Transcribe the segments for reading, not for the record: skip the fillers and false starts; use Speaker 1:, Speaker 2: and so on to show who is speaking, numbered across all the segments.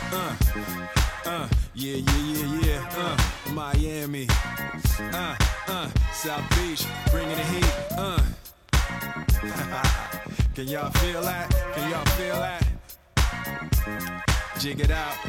Speaker 1: Yeah. Miami. South Beach, bringing the heat. Can y'all feel that? Can y'all feel that? Jig it out.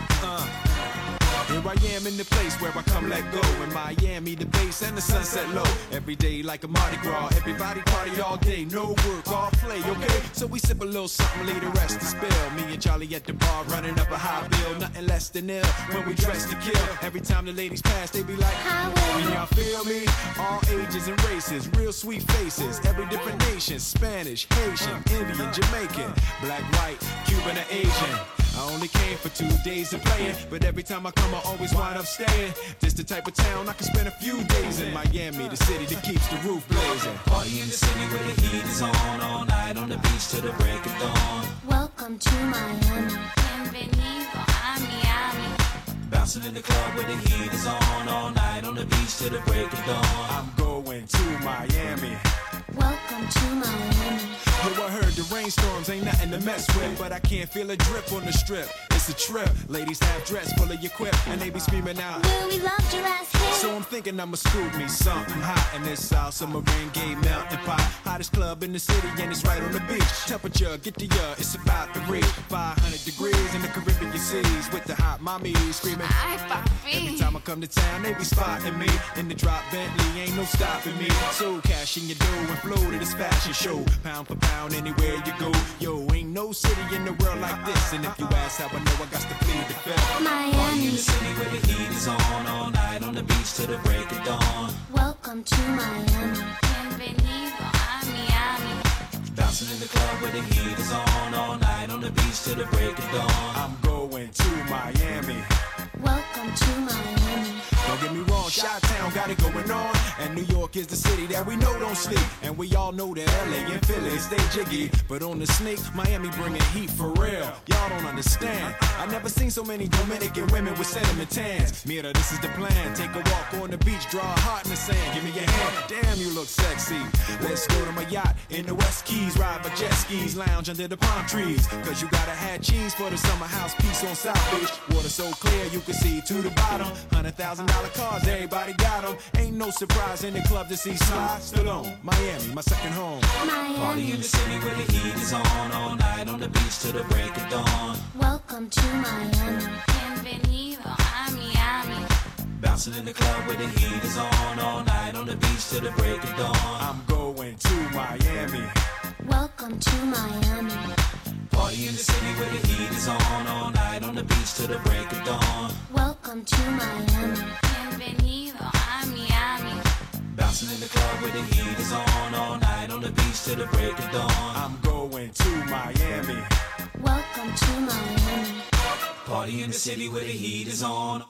Speaker 1: Here I am in the place where I come let go. In Miami, the base and the sunset low. Every day like a Mardi Gras. Everybody party all day, no work, all play, okay? So we sip a little something, leave the rest to spill. Me and Charlie at the bar running up a high bill. Nothing less than ill when we dress to kill. Every time the ladies pass, they be like, can y'all feel me? All ages and races, real sweet faces. Every different nation, Spanish, Haitian, Indian, Jamaican, black, white, Cuban, or Asian. I only came for 2 days of playing, but every time I come I always wind up staying. This the type of town I can spend a few days in. Miami, the city that keeps the roof blazing.
Speaker 2: Party in the city where the heat is on. All night on the beach till the break of dawn.
Speaker 3: Welcome to Miami.
Speaker 4: Bienvenido a Miami.
Speaker 2: Bouncing in the club where the heat is on. All night on the beach till the break of dawn.
Speaker 1: I'm going to Miami.
Speaker 3: Welcome to Miami.
Speaker 1: Yo, I heard the rainstorms ain't nothing to mess with, but I can't feel a drip on the strip. It's a trip. Ladies have dress full of your quip, and they be screaming out,
Speaker 3: Will we love your ass here?
Speaker 1: so I'm thinking I'ma scoop me something hot in this South Submarine Gay melting pot. Hottest club in the city, and it's right on the beach. Temperature, get to ya, it's about to reach 500 degrees in the Caribbean seas with the hot mommy screaming.
Speaker 4: Ay,
Speaker 1: Every
Speaker 4: papi.
Speaker 1: time I come to town, they be spotting me. In the drop Bentley, ain't no stopping me. So cash in your dough and flow to this fashion show. Pound for pound, anywhere you go. Yo, ain't no city in the world like this. And if you ask how I know, I got to plead the fifth.
Speaker 2: Party in
Speaker 3: Miami.
Speaker 2: the city where the heat is on. All night on the beach till the break of dawn.
Speaker 3: Welcome to Miami.
Speaker 4: Bienvenido a Miami.
Speaker 2: Bouncing in the club where the heat is on. All night on the beach till the break of dawn.
Speaker 1: I'm going to Miami.
Speaker 3: Welcome to Miami.
Speaker 1: Don't get me wrong, Chi-Town got it going on. And New York is the city that we know don't sleep. And we all know that LA and Philly stay jiggy. But on the sneak, Miami bringing heat for real. Y'all don't understand. I never seen so many Dominican women with sentiment tans. Mira, this is the plan. Take a walk on the beach, draw a heart in the sand. Give me your hand. Damn, you look sexy. Let's go to my yacht in the West Keys. Ride my jet skis, lounge under the palm trees. Cause you gotta have cheese for the summer house piece on South Beach. Water so clear you can see to the bottom. $100,000 cars, everybody got them. Ain't no surprise in the club to see Sly Stallone. Miami, my second home.
Speaker 2: Party
Speaker 3: Miami.
Speaker 2: in the city where the heat is on. All night on the beach till the break of dawn.
Speaker 3: Welcome to Miami.
Speaker 4: Bienvenido a Miami.
Speaker 2: Bouncing in the club where the heat is on. All night on the beach till the break of dawn.
Speaker 1: I'm going to Miami.
Speaker 3: Welcome to Miami.
Speaker 2: Party in the city where the heat is on. All night on the beach till the break of dawn.
Speaker 3: Welcome to Miami.
Speaker 4: Bienvenido a Miami.
Speaker 2: Bouncing in the club where the heat is on. All night on the beach till the break of dawn.
Speaker 1: I'm going to Miami.
Speaker 3: Welcome to Miami.
Speaker 2: Party in the city where the heat is on.